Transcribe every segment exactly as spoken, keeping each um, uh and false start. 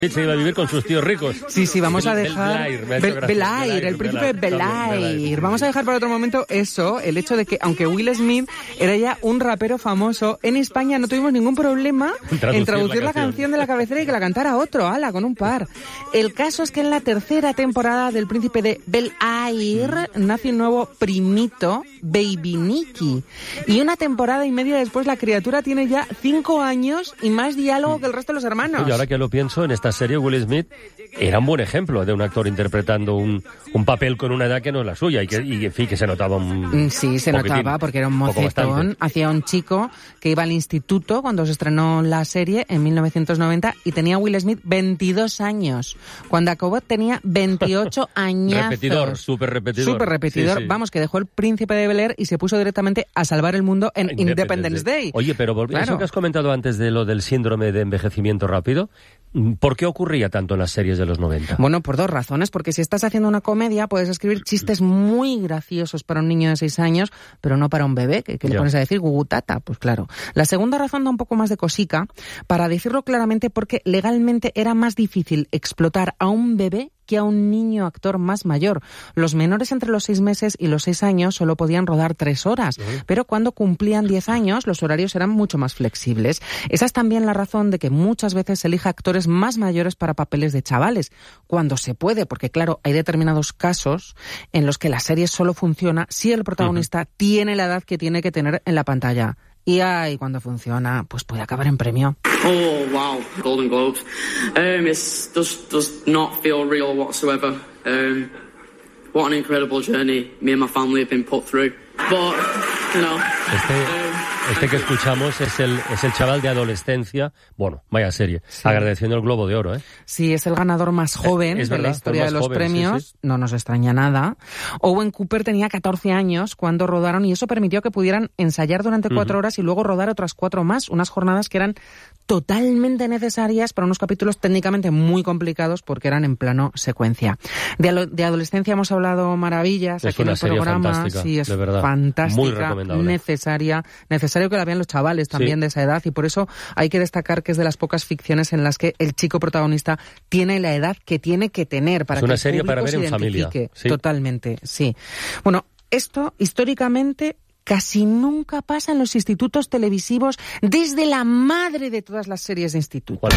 Se iba a vivir con sus tíos ricos. Sí, sí, vamos a Bel- dejar... Bel- Bel- Bel- Belair, el príncipe Belair. Vamos a dejar para otro momento eso, el hecho de que, aunque Will Smith era ya un rapero famoso, en España no tuvimos ningún problema Traducir en traducir la la canción. canción de la cabecera y que la cantara otro, ala, con un par. El caso es que en la tercera temporada del príncipe de Bel-Air nace un nuevo primito, Baby Nicky. Y una temporada y media después la criatura tiene ya cinco años y más diálogo que el resto de los hermanos. Y ahora que lo pienso, en esta serie Will Smith era un buen ejemplo de un actor interpretando un, un papel con una edad que no es la suya y que, y, en fin, que se notaba un Sí, se poquitín, notaba porque era un poco mocetón. bastante. Hacía un chico que iba al instituto cuando se estrenó la serie en mil novecientos noventa y tenía Will Smith veintidós años. Cuando acabó tenía veintiocho añazos. Repetidor, súper repetidor. Súper repetidor. Sí, sí. Vamos, que dejó el príncipe de Bel-Air y se puso directamente a salvar el mundo en Independence Day. Oye, pero volvi- Claro. eso que has comentado antes de lo del síndrome de envejecimiento rápido, ¿por qué ocurría tanto en las series de los noventa? Bueno, por dos razones. Porque si estás haciendo una comedia, puedes escribir chistes muy graciosos para un niño de seis años, pero no para un bebé, que, que le Ya. pones a decir gugutata. Pues claro. La segunda razón da un poco más de cosica, para decirlo claramente, porque legalmente era más difícil explotar a un bebé que a un niño actor más mayor. Los menores entre los seis meses y los seis años solo podían rodar tres horas, uh-huh. pero cuando cumplían diez años los horarios eran mucho más flexibles. Esa es también la razón de que muchas veces se elija actores más mayores para papeles de chavales, cuando se puede, porque claro, hay determinados casos en los que la serie solo funciona si el protagonista uh-huh. tiene la edad que tiene que tener en la pantalla. Y ahí, cuando funciona, pues puede acabar en premio. Oh, wow. Golden Globes. Um, it does, does not feel real whatsoever. Um, what an incredible journey me and my family have been put through. But, you know... Este, este que escuchamos es el, es el chaval de adolescencia, bueno, vaya serie, sí. agradeciendo el Globo de Oro, ¿eh? Sí, es el ganador más joven es de verdad, la historia de los joven, premios, sí, sí. no nos extraña nada. Owen Cooper tenía catorce años cuando rodaron y eso permitió que pudieran ensayar durante cuatro uh-huh. horas y luego rodar otras cuatro más, unas jornadas que eran totalmente necesarias para unos capítulos técnicamente muy complicados porque eran en plano secuencia. De, alo- de adolescencia hemos hablado maravillas es aquí en el programa, sí, es de verdad. fantástica, muy recomendable. necesaria, necesario que la vean los chavales también sí. de esa edad y por eso hay que destacar que es de las pocas ficciones en las que el chico protagonista tiene la edad que tiene que tener para es una que el serie público para ver se en familia. identifique. Sí. Totalmente, sí. Bueno, esto históricamente casi nunca pasa en los institutos televisivos desde la madre de todas las series de instituto. ¿Cuál es?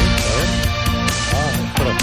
Ah, pero...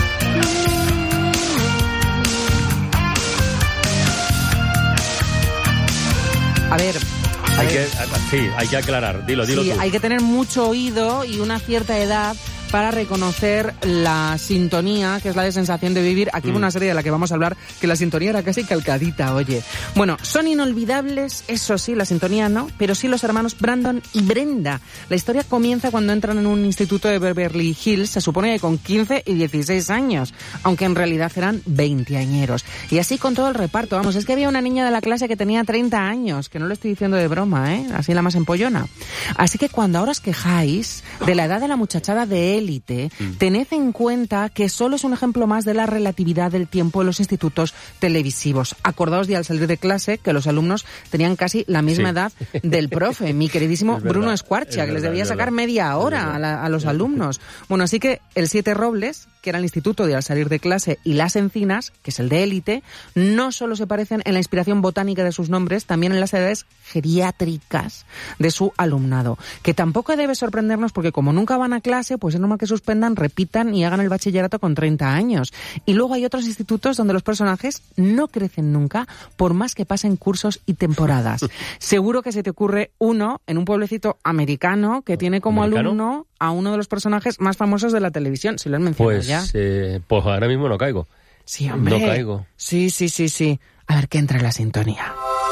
A ver... Hay que, sí, hay que aclarar, dilo, dilo sí, tú. hay que tener mucho oído y una cierta edad para reconocer la sintonía, que es la de Sensación de Vivir. Aquí mm. una serie de la que vamos a hablar, que la sintonía era casi calcadita, oye. Bueno, son inolvidables, eso sí, la sintonía no, pero sí los hermanos Brandon y Brenda. La historia comienza cuando entran en un instituto de Beverly Hills, se supone que con quince y dieciséis años, aunque en realidad eran veinteañeros. Y así con todo el reparto, vamos, es que había una niña de la clase que tenía treinta años, que no lo estoy diciendo de broma, ¿eh? Así la más empollona. Así que cuando ahora os quejáis de la edad de la muchachada de élite, mm. tened en cuenta que solo es un ejemplo más de la relatividad del tiempo en los institutos televisivos. Acordaos de al salir de clase que los alumnos tenían casi la misma sí. edad del profe, mi queridísimo Bruno Escuarcha, que les debía sacar media hora a, la, a los alumnos. Bueno, así que el Siete Robles, que era el instituto de al salir de clase, y Las Encinas, que es el de élite, no solo se parecen en la inspiración botánica de sus nombres, también en las edades geriátricas de su alumnado. Que tampoco debe sorprendernos porque como nunca van a clase, pues es normal que suspendan, repitan y hagan el bachillerato con treinta años. Y luego hay otros institutos donde los personajes no crecen nunca, por más que pasen cursos y temporadas. Seguro que se te ocurre uno en un pueblecito americano que tiene como ¿Americano? alumno a uno de los personajes más famosos de la televisión, si lo han mencionado pues, ya. Eh, pues ahora mismo no caigo. Sí, hombre. No caigo. Sí, sí, sí, sí. A ver, que entra en la sintonía.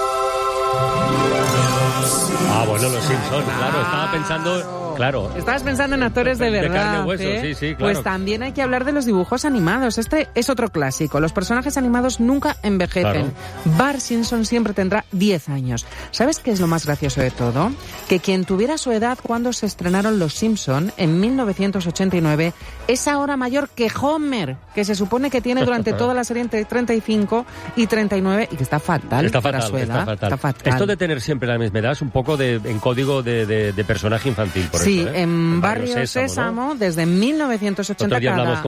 Ah, bueno, los Simpsons, claro, estaba pensando, claro. Estabas pensando en actores de verdad. De carne y hueso, ¿eh? sí, sí, claro. Pues también hay que hablar de los dibujos animados. Este es otro clásico. Los personajes animados nunca envejecen. Claro. Bart Simpson siempre tendrá diez años. ¿Sabes qué es lo más gracioso de todo? Que quien tuviera su edad cuando se estrenaron Los Simpson en mil novecientos ochenta y nueve es ahora mayor que Homer, que se supone que tiene durante toda la serie entre treinta y cinco y treinta y nueve y que está fatal está para fatal, su edad. Está fatal. Está fatal. Esto de tener siempre la misma edad es un poco de, en código de, de, de personaje infantil, por concreto. Sí, ¿eh? en El Barrio Sésamo, Sésamo, ¿no? desde mil novecientos ochenta Otro día cada... hablamos